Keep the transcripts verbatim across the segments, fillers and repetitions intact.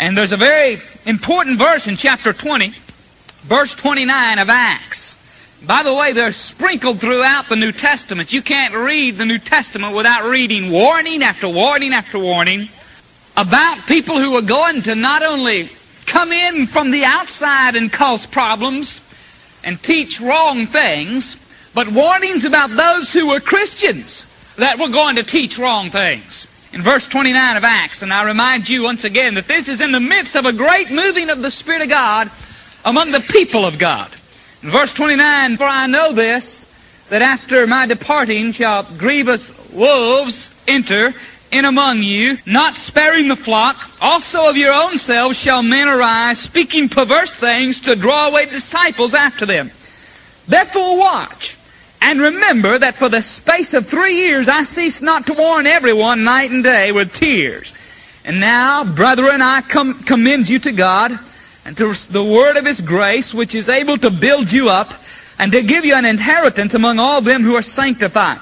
And there's a very important verse in chapter twenty, verse twenty-nine of Acts. By the way, they're sprinkled throughout the New Testament. You can't read the New Testament without reading warning after warning after warning about people who are going to not only come in from the outside and cause problems and teach wrong things, but warnings about those who were Christians that were going to teach wrong things. In verse twenty-nine of Acts, and I remind you once again that this is in the midst of a great moving of the Spirit of God among the people of God. In verse twenty-nine, for I know this, that after my departing shall grievous wolves enter in among you, not sparing the flock. Also of your own selves shall men arise, speaking perverse things to draw away disciples after them. Therefore watch, and remember that for the space of three years I cease not to warn everyone night and day with tears. And now, brethren, I com- commend you to God, and to the word of His grace, which is able to build you up, and to give you an inheritance among all them who are sanctified.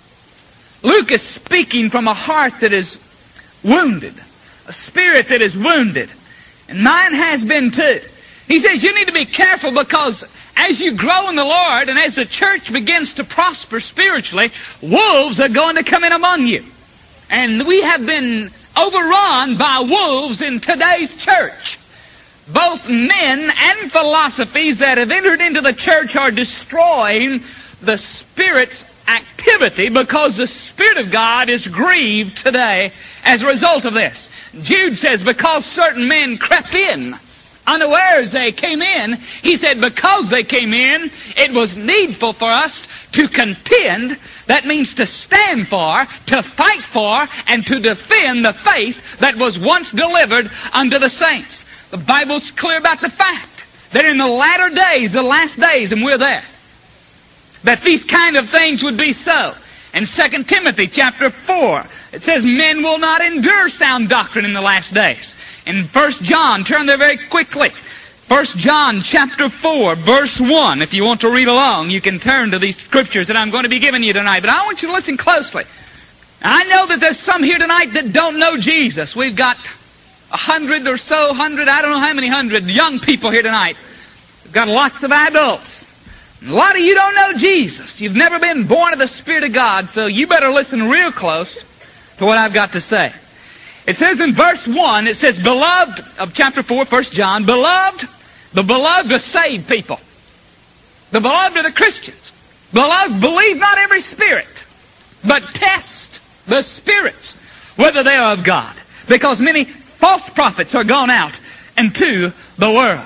Luke is speaking from a heart that is wounded, a spirit that is wounded. And mine has been too. He says you need to be careful, because as you grow in the Lord and as the church begins to prosper spiritually, wolves are going to come in among you. And we have been overrun by wolves in today's church. Both men and philosophies that have entered into the church are destroying the Spirit's activity, because the Spirit of God is grieved today as a result of this. Jude says, because certain men crept in, unawares they came in, he said, because they came in, it was needful for us to contend. That means to stand for, to fight for, and to defend the faith that was once delivered unto the saints. The Bible's clear about the fact that in the latter days, the last days, and we're there, that these kind of things would be so. In Second Timothy chapter four, it says, men will not endure sound doctrine in the last days. In First John, turn there very quickly. First John chapter four, verse one. If you want to read along, you can turn to these scriptures that I'm going to be giving you tonight. But I want you to listen closely. I know that there's some here tonight that don't know Jesus. We've got a hundred or so, hundred, I don't know how many hundred young people here tonight. We've got lots of adults. A lot of you don't know Jesus. You've never been born of the Spirit of God, so you better listen real close to what I've got to say. It says in verse one, it says, beloved, of chapter four, First John, beloved, the beloved are saved people. The beloved are the Christians. Beloved, believe not every spirit, but test the spirits, whether they are of God. Because many false prophets are gone out into the world.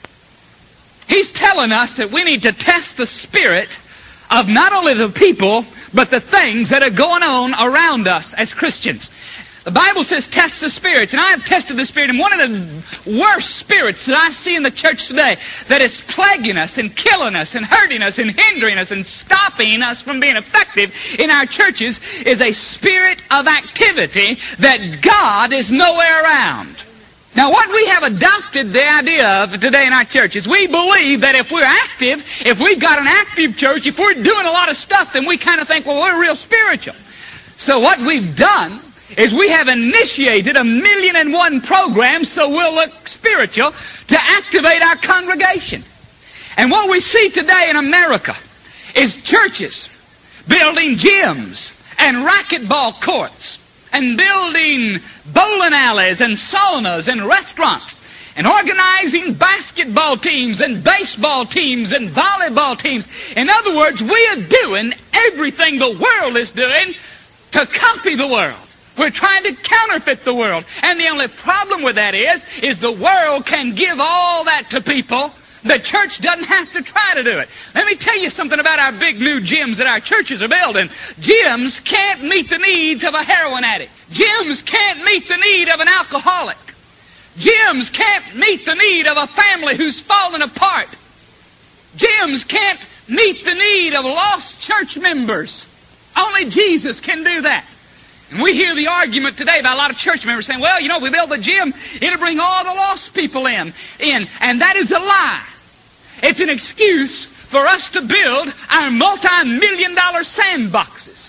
He's telling us that we need to test the spirit of not only the people, but the things that are going on around us as Christians. The Bible says test the spirits, and I have tested the spirit, and one of the worst spirits that I see in the church today that is plaguing us and killing us and hurting us and hindering us and stopping us from being effective in our churches is a spirit of activity that God is nowhere around. Now, what we have adopted the idea of today in our church is we believe that if we're active, if we've got an active church, if we're doing a lot of stuff, then we kind of think, well, we're real spiritual. So what we've done is we have initiated a million and one programs so we'll look spiritual to activate our congregation. And what we see today in America is churches building gyms and racquetball courts, and building bowling alleys and saunas and restaurants, and organizing basketball teams and baseball teams and volleyball teams. In other words, we are doing everything the world is doing to copy the world. We're trying to counterfeit the world. And the only problem with that is, is the world can give all that to people. The church doesn't have to try to do it. Let me tell you something about our big new gyms that our churches are building. Gyms can't meet the needs of a heroin addict. Gyms can't meet the need of an alcoholic. Gyms can't meet the need of a family who's fallen apart. Gyms can't meet the need of lost church members. Only Jesus can do that. And we hear the argument today by a lot of church members saying, well, you know, we build the gym, it'll bring all the lost people in. in. And that is a lie. It's an excuse for us to build our multi-million dollar sandboxes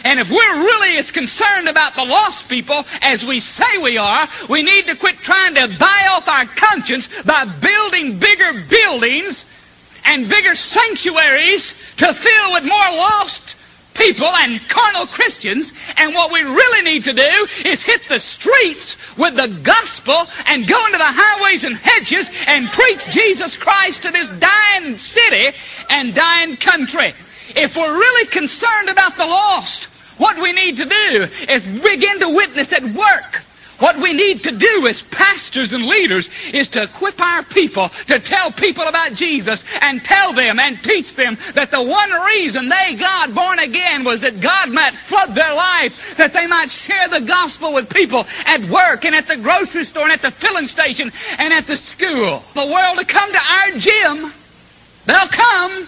And if we're really as concerned about the lost people as we say we are, we need to quit trying to buy off our conscience by building bigger buildings and bigger sanctuaries to fill with more lost people and carnal Christians. And what we really need to do is hit the streets with the gospel and go into the highways and hedges and preach Jesus Christ to this dying city and dying country. If we're really concerned about the lost, what we need to do is begin to witness at work. What we need to do as pastors and leaders is to equip our people to tell people about Jesus and tell them and teach them that the one reason they got born again was that God might flood their life, that they might share the gospel with people at work and at the grocery store and at the filling station and at the school. The world will come to our gym. They'll come.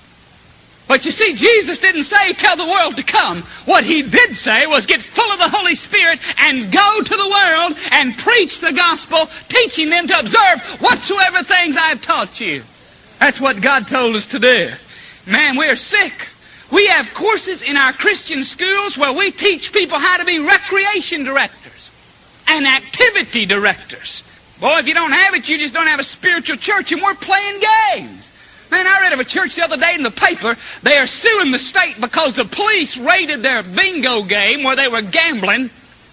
But you see, Jesus didn't say, tell the world to come. What He did say was get full of the Holy Spirit and go to the world and preach the gospel, teaching them to observe whatsoever things I've taught you. That's what God told us to do. Man, we're sick. We have courses in our Christian schools where we teach people how to be recreation directors and activity directors. Boy, if you don't have it, you just don't have a spiritual church, and we're playing games. Man, I read of a church the other day in the paper. They are suing the state because the police raided their bingo game where they were gambling.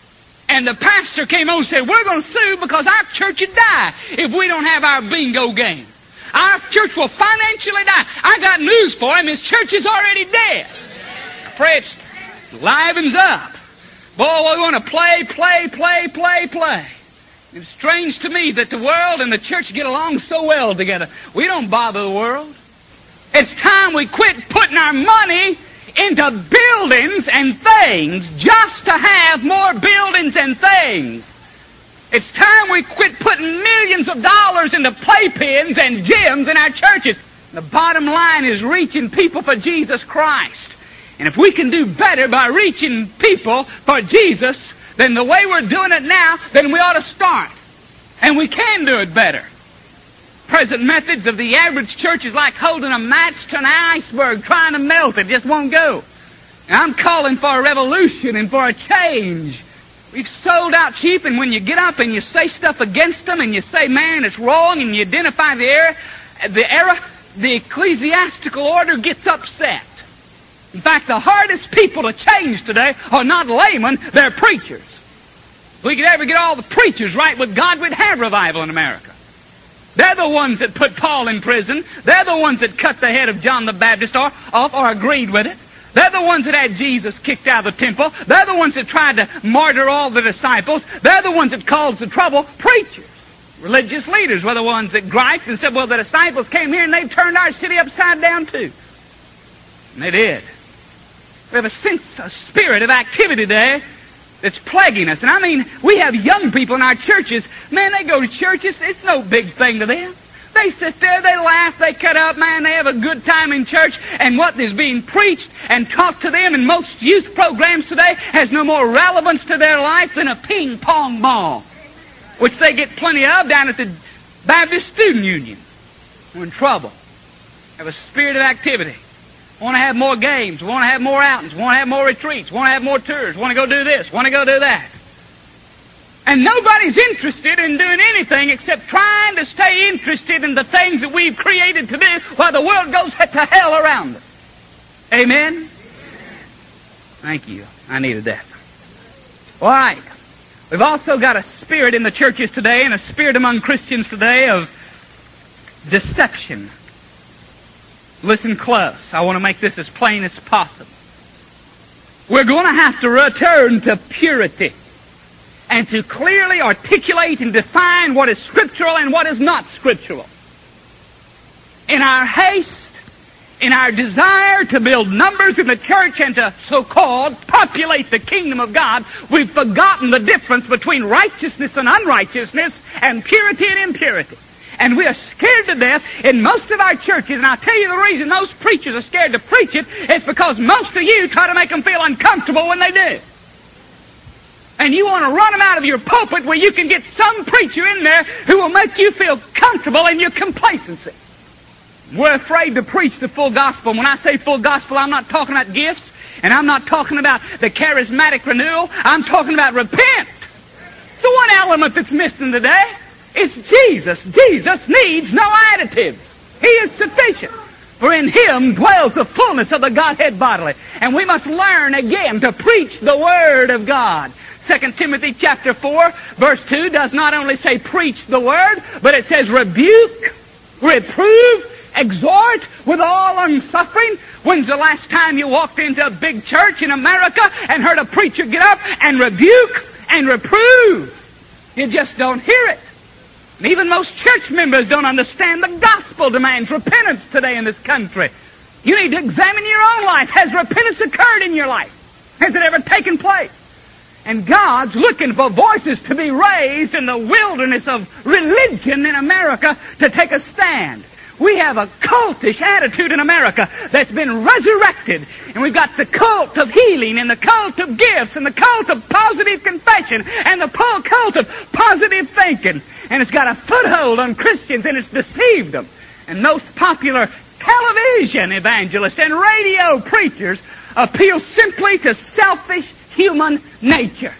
And the pastor came on and said, we're going to sue because our church would die if we don't have our bingo game. Our church will financially die. I got news for him. His church is already dead. I pray it livens up. Boy, we want to play, play, play, play, play. It's strange to me that the world and the church get along so well together. We don't bother the world. It's time we quit putting our money into buildings and things just to have more buildings and things. It's time we quit putting millions of dollars into playpens and gyms in our churches. The bottom line is reaching people for Jesus Christ. And if we can do better by reaching people for Jesus than the way we're doing it now, then we ought to start. And we can do it better. Present methods of the average church is like holding a match to an iceberg, trying to melt it. It just won't go. And I'm calling for a revolution and for a change. We've sold out cheap, and when you get up and you say stuff against them and you say, man, it's wrong, and you identify the error, the error, the ecclesiastical order gets upset. In fact, the hardest people to change today are not laymen, they're preachers. If we could ever get all the preachers right with God, we'd have revival in America. They're the ones that put Paul in prison. They're the ones that cut the head of John the Baptist off or agreed with it. They're the ones that had Jesus kicked out of the temple. They're the ones that tried to martyr all the disciples. They're the ones that caused the trouble. Preachers. Religious leaders were the ones that griped and said, well, the disciples came here and they've turned our city upside down too. And they did. We have a sense, a spirit of activity there that's plaguing us. And I mean, we have young people in our churches. Man, they go to churches. It's no big thing to them. They sit there, they laugh, they cut up, man, they have a good time in church. And what is being preached and taught to them in most youth programs today has no more relevance to their life than a ping pong ball, which they get plenty of down at the Baptist Student Union. We're in trouble. Have a spirit of activity. Want to have more games, want to have more outings, want to have more retreats, want to have more tours, want to go do this, want to go do that. And nobody's interested in doing anything except trying to stay interested in the things that we've created to do while the world goes to hell around us. Amen? Thank you. I needed that. All right. We've also got a spirit in the churches today and a spirit among Christians today of deception. Listen close. I want to make this as plain as possible. We're going to have to return to purity and to clearly articulate and define what is scriptural and what is not scriptural. In our haste, in our desire to build numbers in the church and to so-called populate the kingdom of God, we've forgotten the difference between righteousness and unrighteousness and purity and impurity. And we are scared to death in most of our churches. And I'll tell you the reason those preachers are scared to preach it is because most of you try to make them feel uncomfortable when they do. And you want to run them out of your pulpit where you can get some preacher in there who will make you feel comfortable in your complacency. We're afraid to preach the full gospel. When I say full gospel, I'm not talking about gifts. And I'm not talking about the charismatic renewal. I'm talking about repent. It's the one element that's missing today. It's Jesus. Jesus needs no additives. He is sufficient. For in Him dwells the fullness of the Godhead bodily. And we must learn again to preach the Word of God. Second Timothy chapter four, verse two does not only say preach the Word, but it says rebuke, reprove, exhort with all unsuffering. When's the last time you walked into a big church in America and heard a preacher get up and rebuke and reprove? You just don't hear it. And even most church members don't understand the gospel demands repentance today in this country. You need to examine your own life. Has repentance occurred in your life? Has it ever taken place? And God's looking for voices to be raised in the wilderness of religion in America to take a stand. We have a cultish attitude in America that's been resurrected. And we've got the cult of healing and the cult of gifts and the cult of positive confession and the cult of positive thinking. And it's got a foothold on Christians and it's deceived them. And most popular television evangelists and radio preachers appeal simply to selfish human nature.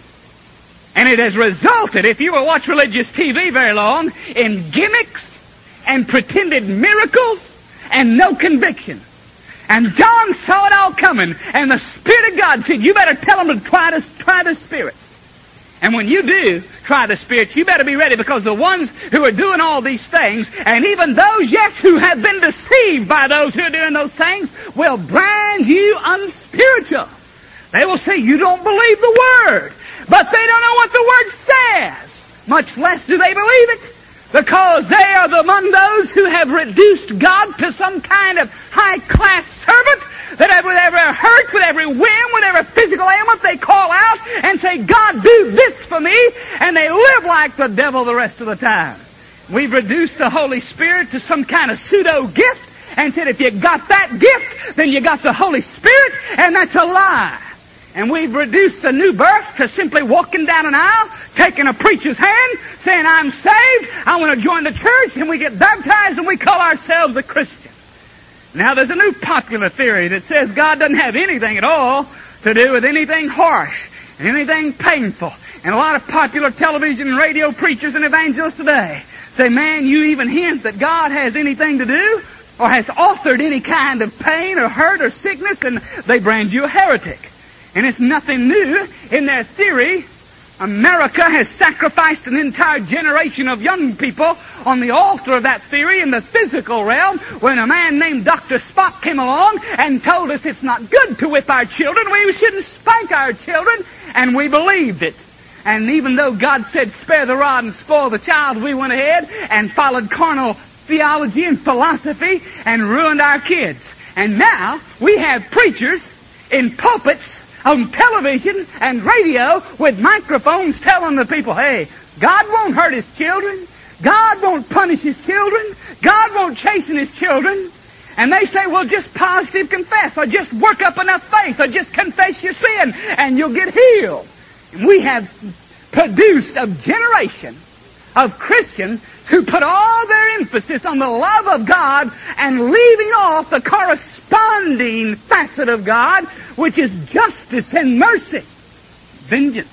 And it has resulted, if you will watch religious T V very long, in gimmicks and pretended miracles and no conviction. And John saw it all coming, and the Spirit of God said, you better tell them to try to try the spirits. And when you do try the spirits, you better be ready, because the ones who are doing all these things, and even those, yes, who have been deceived by those who are doing those things, will brand you unspiritual. They will say, you don't believe the Word. But they don't know what the Word says. Much less do they believe it. Because they are among those who have reduced God to some kind of high-class servant that with every hurt, with every whim, with every physical ailment, they call out and say, God, do this for me. And they live like the devil the rest of the time. We've reduced the Holy Spirit to some kind of pseudo-gift and said, if you got that gift, then you got the Holy Spirit, and that's a lie. And we've reduced the new birth to simply walking down an aisle, taking a preacher's hand, saying, I'm saved, I want to join the church, and we get baptized, and we call ourselves a Christian. Now, there's a new popular theory that says God doesn't have anything at all to do with anything harsh and anything painful. And a lot of popular television and radio preachers and evangelists today say, man, you even hint that God has anything to do or has authored any kind of pain or hurt or sickness, and they brand you a heretic. And it's nothing new in their theory. America has sacrificed an entire generation of young people on the altar of that theory in the physical realm when a man named Doctor Spock came along and told us it's not good to whip our children. We shouldn't spank our children. And we believed it. And even though God said, spare the rod and spoil the child, we went ahead and followed carnal theology and philosophy and ruined our kids. And now we have preachers in pulpits on television and radio with microphones telling the people, hey, God won't hurt His children. God won't punish His children. God won't chasten His children. And they say, well, just positive confess, or just work up enough faith, or just confess your sin, and you'll get healed. And we have produced a generation of Christians who put all their emphasis on the love of God and leaving off the corresponding facet of God, which is justice and mercy, vengeance.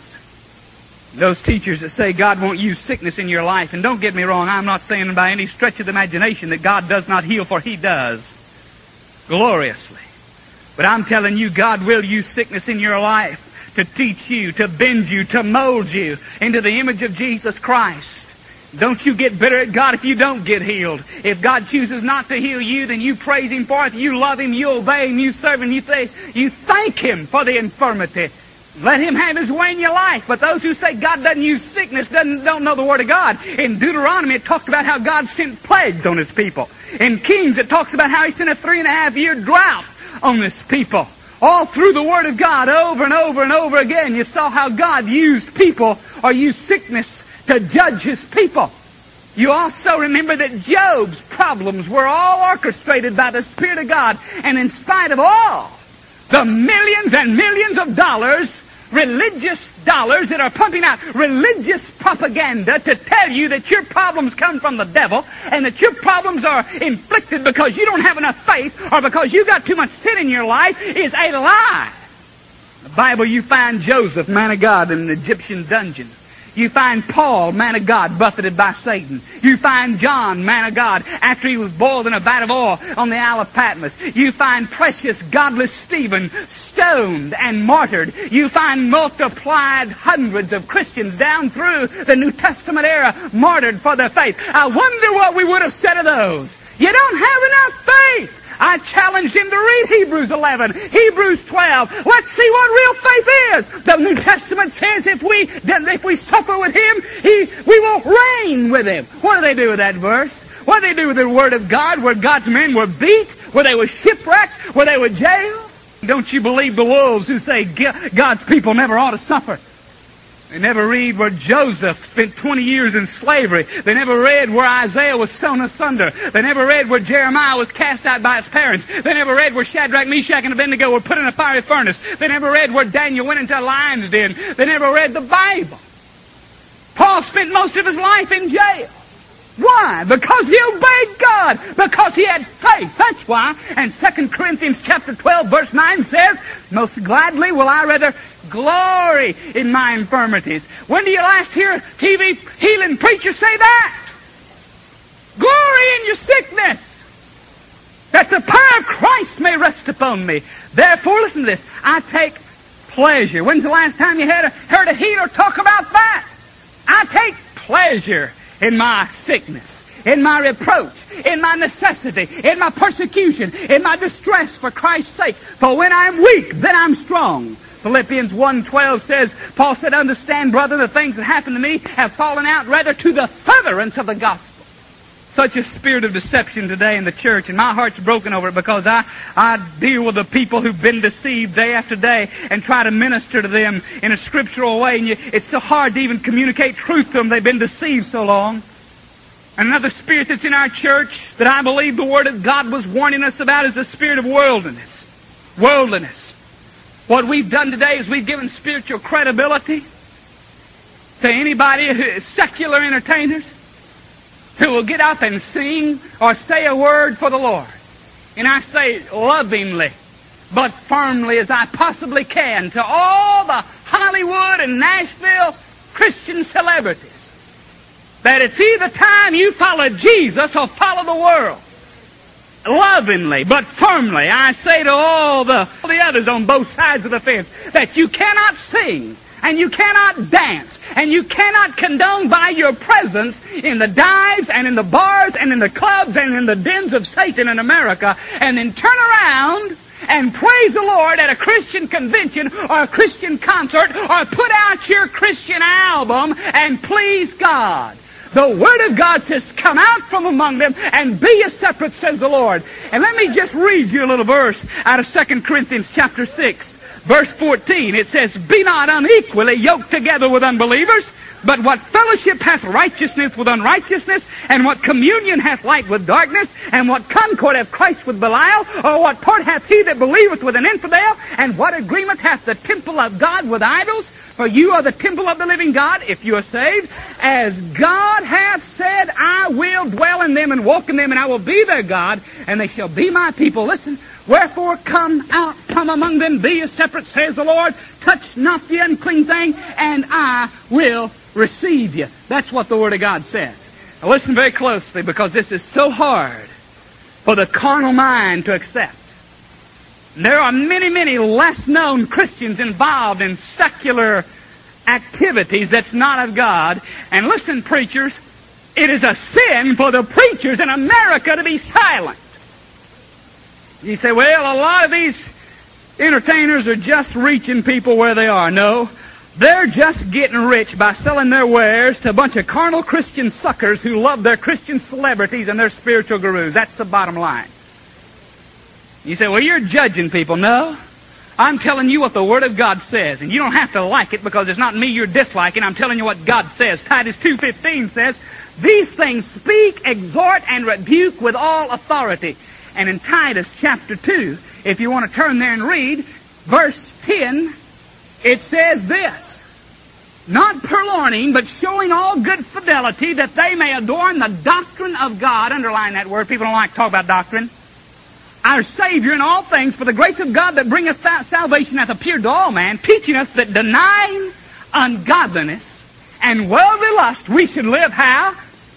Those teachers that say God won't use sickness in your life, and don't get me wrong, I'm not saying by any stretch of the imagination that God does not heal, for He does gloriously. But I'm telling you, God will use sickness in your life to teach you, to bend you, to mold you into the image of Jesus Christ. Don't you get bitter at God if you don't get healed. If God chooses not to heal you, then you praise Him for it. You love Him, you obey Him, you serve Him, you, say, you thank Him for the infirmity. Let Him have His way in your life. But those who say God doesn't use sickness doesn't, don't know the Word of God. In Deuteronomy, it talked about how God sent plagues on His people. In Kings, it talks about how He sent a three and a half year drought on His people. All through the Word of God, over and over and over again, you saw how God used people or used sickness to judge His people. You also remember that Job's problems were all orchestrated by the Spirit of God. And in spite of all the millions and millions of dollars, religious dollars that are pumping out religious propaganda to tell you that your problems come from the devil and that your problems are inflicted because you don't have enough faith or because you got too much sin in your life, is a lie. In the Bible you find Joseph, man of God, in an Egyptian dungeon. You find Paul, man of God, buffeted by Satan. You find John, man of God, after he was boiled in a vat of oil on the Isle of Patmos. You find precious, godless Stephen stoned and martyred. You find multiplied hundreds of Christians down through the New Testament era martyred for their faith. I wonder what we would have said of those. You don't have enough faith. I challenge him to read Hebrews eleven, Hebrews twelve. Let's see what real faith is. The New Testament says if we if we suffer with him, he, we will reign with him. What do they do with that verse? What do they do with the Word of God where God's men were beat, where they were shipwrecked, where they were jailed? Don't you believe the wolves who say God's people never ought to suffer? They never read where Joseph spent twenty years in slavery. They never read where Isaiah was sewn asunder. They never read where Jeremiah was cast out by his parents. They never read where Shadrach, Meshach, and Abednego were put in a fiery furnace. They never read where Daniel went into a lion's den. They never read the Bible. Paul spent most of his life in jail. Why? Because he obeyed God. Because he had faith. That's why. And Second Corinthians chapter twelve, verse nine says, most gladly will I rather glory in my infirmities. When do you last hear a T V healing preacher say that? Glory in your sickness, that the power of Christ may rest upon me. Therefore, listen to this, I take pleasure. When's the last time you had a, heard a healer talk about that? I take pleasure in my sickness, in my reproach, in my necessity, in my persecution, in my distress for Christ's sake. For when I'm weak, then I'm strong. Philippians one twelve says, Paul said, understand, brother, the things that happened to me have fallen out rather to the furtherance of the gospel. Such a spirit of deception today in the church, and my heart's broken over it because I, I deal with the people who've been deceived day after day and try to minister to them in a scriptural way, and you, it's so hard to even communicate truth to them. They've been deceived so long. And another spirit that's in our church that I believe the Word of God was warning us about is the spirit of worldliness. Worldliness. What we've done today is we've given spiritual credibility to anybody, secular entertainers, who will get up and sing or say a word for the Lord. And I say lovingly, but firmly as I possibly can, to all the Hollywood and Nashville Christian celebrities, that it's either time you follow Jesus or follow the world. Lovingly, but firmly, I say to all the, all the others on both sides of the fence, that you cannot sing, and you cannot dance, and you cannot condone by your presence in the dives and in the bars and in the clubs and in the dens of Satan in America, and then turn around and praise the Lord at a Christian convention or a Christian concert or put out your Christian album and please God. The Word of God says, come out from among them and be ye separate, says the Lord. And let me just read you a little verse out of Second Corinthians chapter six. Verse fourteen, it says, be not unequally yoked together with unbelievers, but what fellowship hath righteousness with unrighteousness, and what communion hath light with darkness, and what concord hath Christ with Belial, or what part hath he that believeth with an infidel, and what agreement hath the temple of God with idols? For you are the temple of the living God, if you are saved. As God hath said, I will dwell in them and walk in them, and I will be their God, and they shall be my people. Listen, wherefore come out from among them, be ye separate, says the Lord. Touch not the unclean thing, and I will receive you. That's what the Word of God says. Now listen very closely, because this is so hard for the carnal mind to accept. There are many, many less known Christians involved in secular activities that's not of God. And listen, preachers, it is a sin for the preachers in America to be silent. You say, well, a lot of these entertainers are just reaching people where they are. No, they're just getting rich by selling their wares to a bunch of carnal Christian suckers who love their Christian celebrities and their spiritual gurus. That's the bottom line. You say, well, you're judging people. No, I'm telling you what the Word of God says. And you don't have to like it because it's not me you're disliking. I'm telling you what God says. Titus two fifteen says, these things speak, exhort, and rebuke with all authority. And in Titus chapter two, if you want to turn there and read, verse ten, it says this, not purloining, but showing all good fidelity, that they may adorn the doctrine of God. Underline that word. People don't like to talk about doctrine. our Savior in all things, for the grace of God that bringeth salvation hath appeared to all man, teaching us that denying ungodliness and worldly lust, we should live how?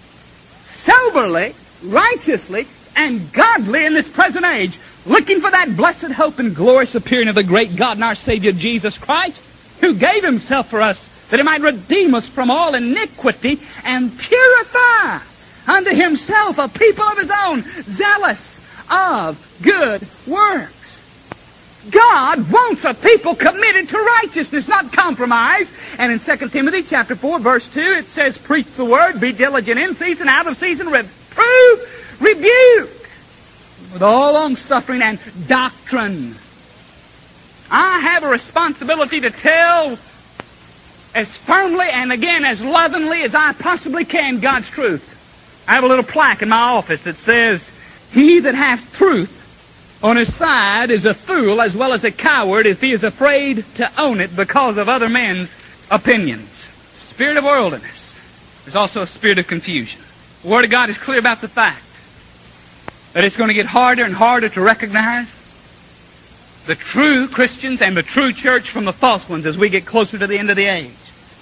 Soberly, righteously, and godly in this present age, looking for that blessed hope and glorious appearing of the great God and our Savior Jesus Christ, who gave Himself for us, that He might redeem us from all iniquity and purify unto Himself a people of His own, zealous of good works. God wants a people committed to righteousness, not compromise. And in Second Timothy chapter four, verse two, it says, preach the word, be diligent in season, out of season, reprove, rebuke, with all long-suffering and doctrine. I have a responsibility to tell as firmly and again as lovingly as I possibly can God's truth. I have a little plaque in my office that says, he that hath truth on his side is a fool as well as a coward if he is afraid to own it because of other men's opinions. Spirit of worldliness. There's also a spirit of confusion. The Word of God is clear about the fact that it's going to get harder and harder to recognize the true Christians and the true church from the false ones as we get closer to the end of the age.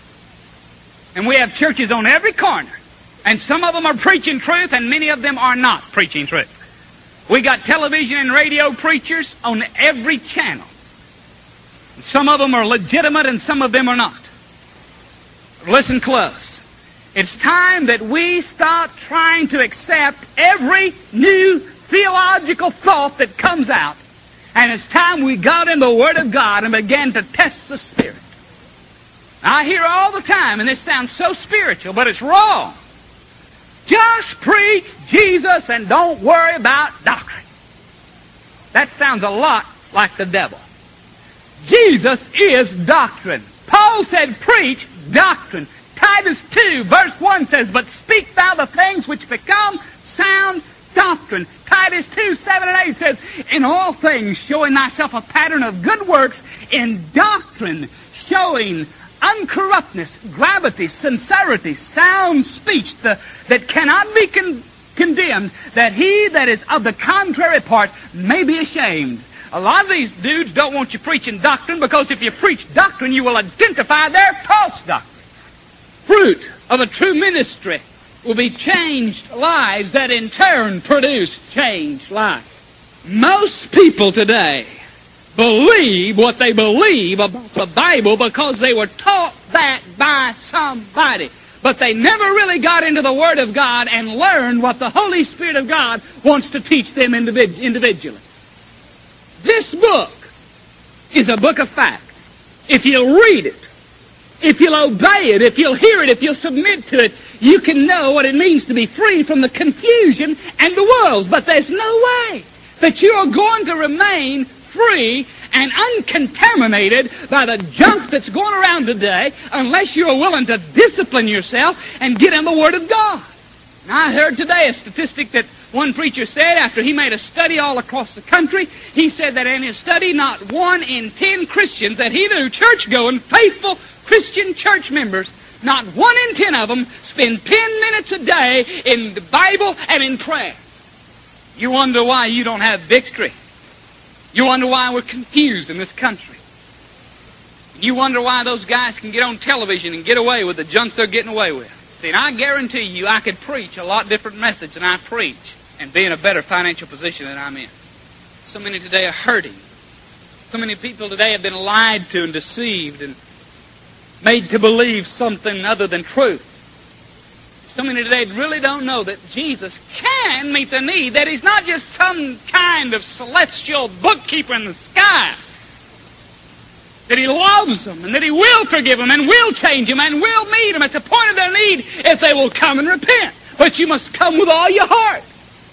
And we have churches on every corner, and some of them are preaching truth and many of them are not preaching truth. We got television and radio preachers on every channel. Some of them are legitimate and some of them are not. Listen close. It's time that we stop trying to accept every new theological thought that comes out. And it's time we got in the Word of God and began to test the Spirit. I hear all the time, and this sounds so spiritual, but it's wrong. Just preach Jesus and don't worry about doctrine. That sounds a lot like the devil. Jesus is doctrine. Paul said, preach doctrine. Titus two, verse one says, but speak thou the things which become sound doctrine. Titus two, seven and eight says, in all things showing thyself a pattern of good works, in doctrine showing uncorruptness, gravity, sincerity, sound speech, the, that cannot be con- condemned, that he that is of the contrary part may be ashamed. A lot of these dudes don't want you preaching doctrine, because if you preach doctrine, you will identify their false doctrine. Fruit of a true ministry will be changed lives that in turn produce changed lives. Most people today believe what they believe about the Bible because they were taught that by somebody. But they never really got into the Word of God and learned what the Holy Spirit of God wants to teach them individ- individually. This book is a book of fact. If you'll read it, if you'll obey it, if you'll hear it, if you'll submit to it, you can know what it means to be free from the confusion and the worlds. But there's no way that you are going to remain free and uncontaminated by the junk that's going around today unless you're willing to discipline yourself and get in the Word of God. Now, I heard today a statistic that one preacher said after he made a study all across the country. He said that in his study, not one in ten Christians that he knew, church-going, faithful Christian church members, not one in ten of them spend ten minutes a day in the Bible and in prayer. You wonder why you don't have victory. You wonder why we're confused in this country. You wonder why those guys can get on television and get away with the junk they're getting away with. See, and I guarantee you I could preach a lot different message than I preach and be in a better financial position than I'm in. So many today are hurting. So many people today have been lied to and deceived and made to believe something other than truth. So many today really don't know that Jesus can meet the need, that He's not just some kind of celestial bookkeeper in the sky. That He loves them and that He will forgive them and will change them and will meet them at the point of their need if they will come and repent. But you must come with all your heart.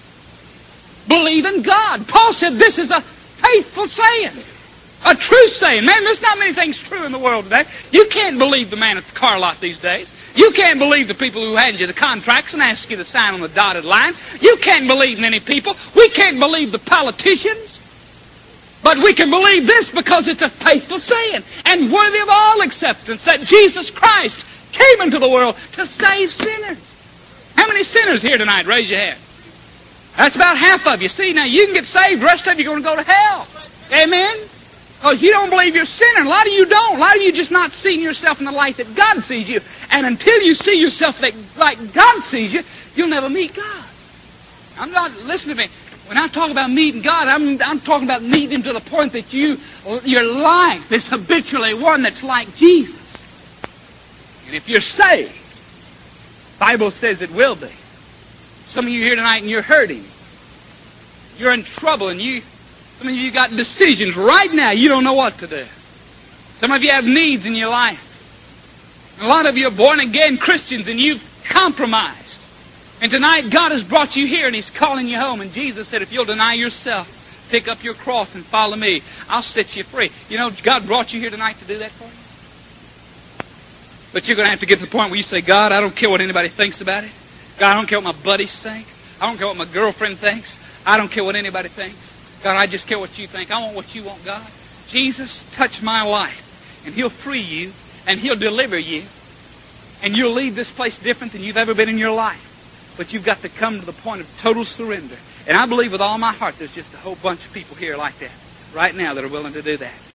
Believe in God. Paul said this is a faithful saying. A true saying. Man, there's not many things true in the world today. You can't believe the man at the car lot these days. You can't believe the people who hand you the contracts and ask you to sign on the dotted line. You can't believe many people. We can't believe the politicians. But we can believe this because it's a faithful saying and worthy of all acceptance, that Jesus Christ came into the world to save sinners. How many sinners here tonight? Raise your hand. That's about half of you. See, now you can get saved, the rest of you are going to go to hell. Amen? Because you don't believe you're a sinner. A lot of you don't. A lot of you just not seeing yourself in the light that God sees you. And until you see yourself like God sees you, you'll never meet God. I'm not, listen to me. When I talk about meeting God, I'm, I'm talking about meeting Him to the point that you, your life is habitually one that's like Jesus. And if you're saved, the Bible says it will be. Some of you here tonight and you're hurting. You're in trouble and you, some of you got decisions right now. You don't know what to do. Some of you have needs in your life. And a lot of you are born again Christians and you've compromised. And tonight God has brought you here and He's calling you home. And Jesus said, if you'll deny yourself, pick up your cross and follow me, I'll set you free. You know, God brought you here tonight to do that for you. But you're going to have to get to the point where you say, God, I don't care what anybody thinks about it. God, I don't care what my buddies think. I don't care what my girlfriend thinks. I don't care what anybody thinks. God, I just care what you think. I want what you want, God. Jesus, touch my life. And He'll free you. And He'll deliver you. And you'll leave this place different than you've ever been in your life. But you've got to come to the point of total surrender. And I believe with all my heart there's just a whole bunch of people here like that right now that are willing to do that.